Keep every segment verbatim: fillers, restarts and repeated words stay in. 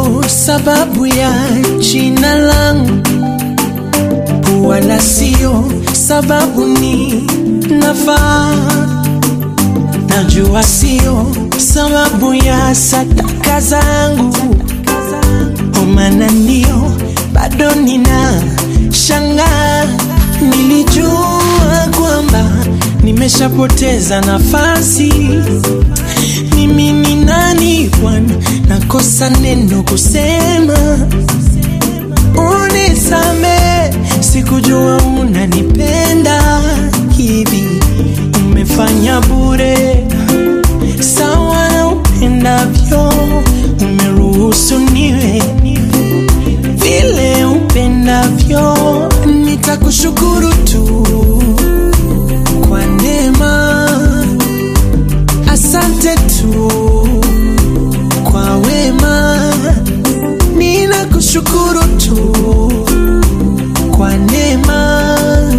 sio sababu ya jina langu, wala sio sababu ni nafaa. Najua sio sababu ya sadaka zangu, omana ndio bado nina shanga. Nilijua kwamba nimeshapoteza nafasi. Mimi ni nani Bwana, nakosa neno kusema. Unisame, sikujua unanipenda hivi. Umefanya bure, sawa na upendavyo. Umeruhusu niwe vile upendavyo. Nitakushukuru tu kwa neema, asante tu kwa wema. Ninakushukuru tu kwa neema,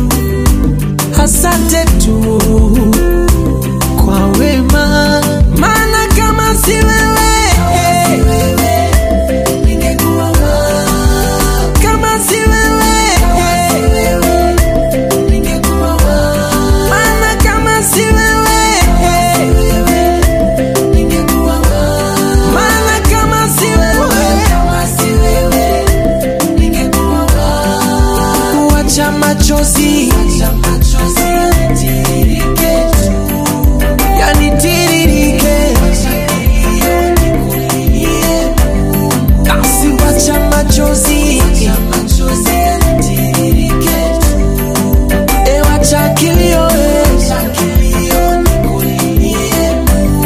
asante tu kwa wema. Maana kama si wewe, ningekuwa wapi? Kama si wewe, ningekuwa wapi? Maana kama si wewe, ningekuwa wapi? Maana kama si wewe, kama si wewe, ningekuwa wapi? Wacha machozi, wacha machozi yatiririke tu, yanitiririke. Basi wacha machozi, wacha machozi yatiririke tu. E wacha kilio, wacha kilio nikulilie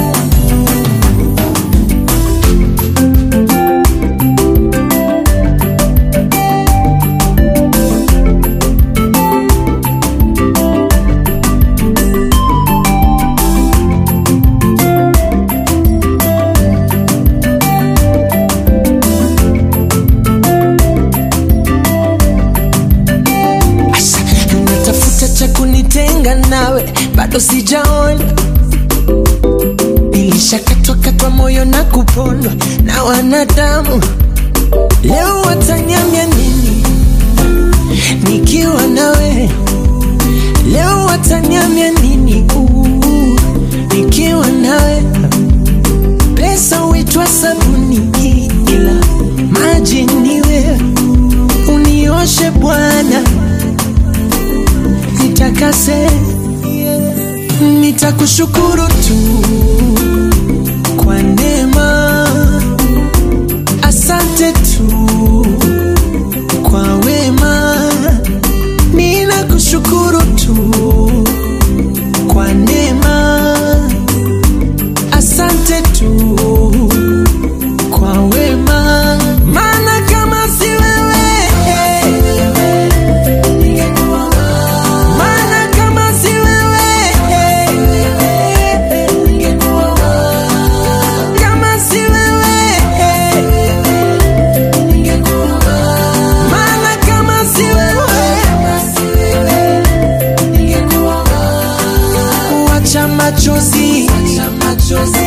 cha kunitenga nawe, bado sijaona. Nilishakatwa katwa moyo na kupondwa na wanadamu. Leo wataniambia nini nikiwa nawe? Leo wataniambia nini uh, nikiwa nawe? Pesa huitwa sabuni, ila maji niwe. Unioshe Bwana, nitakase. Nitakushukuru tu kwa neema, asante tu kwa wema. Ninakushukuru tu kwa neema, asante tu kwa wema. Maana kama si wewe, machozi, machozi